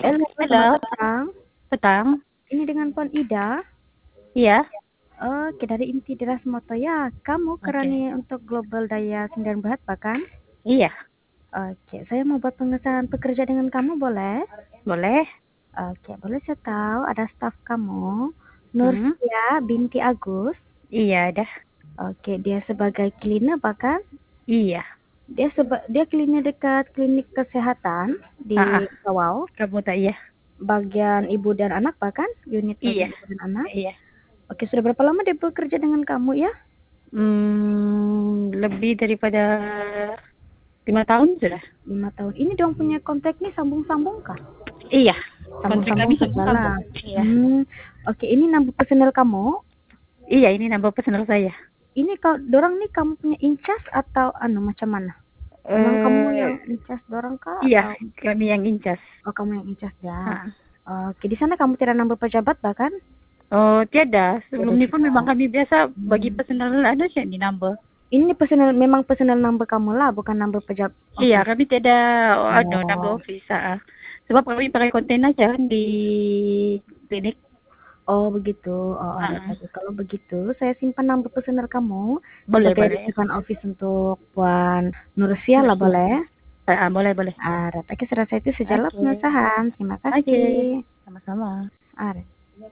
Halo, selamat Halo, petang. petang. Ini dengan Pon Ida. Iya, Oke, dari Inti Deras Moto ya. Kamu oke. kerani untuk Global Daya Sindang Berat bahkan? Iya, Oke, saya mau buat pengesahan pekerja dengan kamu boleh? boleh. Oke, boleh saya tahu ada staf kamu, Hmm, Nursia binti Agus. iya, dah. Oke, dia sebagai cleaner bahkan Iya. dia cleaner dekat klinik kesehatan di Ah, Kawau, kamu tak iya. bagian ibu dan anak bahkan, unit Iya, bagian ibu dan anak. iya. Oke, sudah berapa lama dia bekerja dengan kamu ya? Lebih daripada 5 tahun sudah. 5 tahun. Ini dong punya kontak nih sambung-sambung kah? Iya, kontrak kami Sambung-sambung sambung-sambung. segala. Iya. Oke, ini nambah personel kamu. Iya, ini nambah personal saya. Ini kalau dorang nih kamu punya incas atau macam mana? Memang kamu yang Eh, incas dorang kah iya, atau kami yang incas. kamu yang incas ya? Ah. Oke, di sana kamu tidak nambah pejabat bahkan? Oh, tiada. Sebelum Tidak ini pun juga. memang kami biasa bagi Hmm. personal ada sih yang dinambah. Ini memang personel nambah kamu lah, bukan nambah pejabat Iya, office. kami tidak nambah Oh. office. Sebab kami pakai konten aja kan di klinik. Oh begitu. Oh ada Ah, tadi. Kalau begitu, saya simpan nomor personal kamu boleh, sebagai boleh. rujukan office untuk Puan Nursia lah Nursia. boleh. Boleh, boleh. Oke, sudah saya itu sejalan Oke. pengesahan. Terima Oke. kasih. Sama-sama. Arat.